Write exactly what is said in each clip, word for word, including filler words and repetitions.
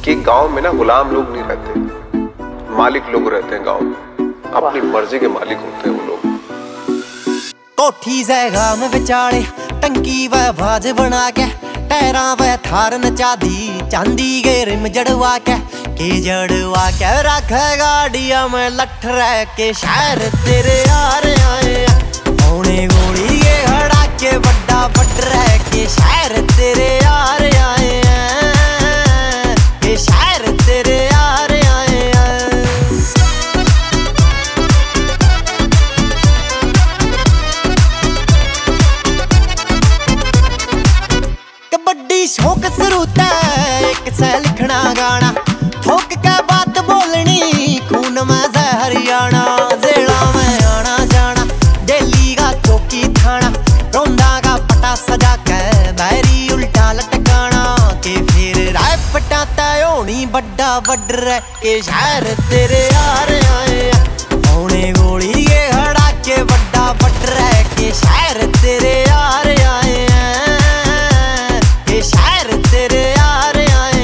कि गांव में ना गुलाम लोग नहीं रहते, मालिक लोग रहते हैं गांव में। अपनी मर्जी के मालिक होते हैं वो लोग। कोठी जैगा में बेचारे टंकी व बाज बना के टैरा व थार नचा दी चांदी के रिम जड़वा के के जड़वा के रखे गाड़िया में लठ रह के शहर तेरे यार आए होने गोली के हड़ा के बड़ा बट रह के शहर तेरे यार आए के शहर तेरे यार आए कबड्डी शौक सरूता एक से लिखना गाना ठोक के बात बोलनी खून में से हरियाणा जेड़ा में आना जाना डेली का चौकी थाना रोंदा का पटा सजा के बैरी उल्टा लटकाना के फिर राय पटाता होनी बड्डा बड्डर के शहर तेरे यार आए होने गोली के हड़ा के बड्डा बड्डर के शहर तेरे यार आए के शहर तेरे यार आए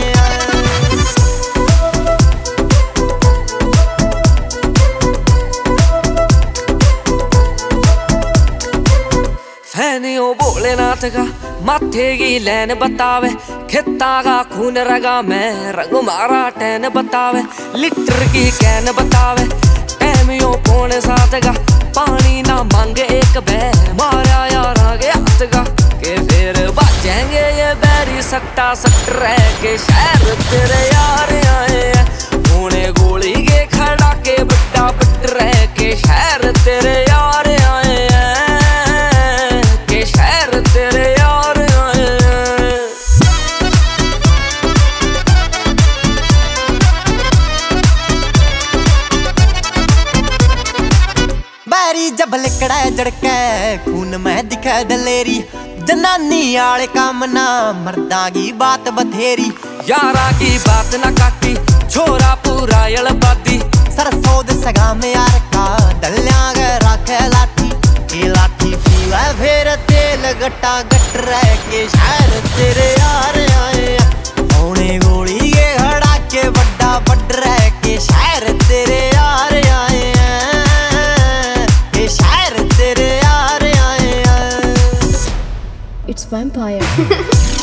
फैनियों भोलेनाथ का माथे की लैन बतावे खिता का खून रगा में रंग मारा टैन बतावे लीटर की कैन बतावे टैमियों पौने सात का पानी ना मांगे एक बे मारा यार आगे हाथ का के फिर बचेंगे ये बैरी सट्टा सट रह के शहर तेरे यार आए होने गोली के खड़ा के बट्टा बट रह के शहर तेरे यार आए के शहर तेरे यार आए बैरी जब लिकड़ा जड़के खून में दिखे दलेरी जनानी आले काम ना मर्दा की बात बथेरी यारा की बात ना काटी छोरा पूरा यलबादी सरसों दे सगा में यार का डल्या के राखे लाठी के लाठी पीवा फिर तेल गट्टा गट रह के शहर तेरे यार आए होने गोली के हड़ा के बड्डा बड रह के शहर तेरे यार आए के शहर तेरे यार आए It's vampire.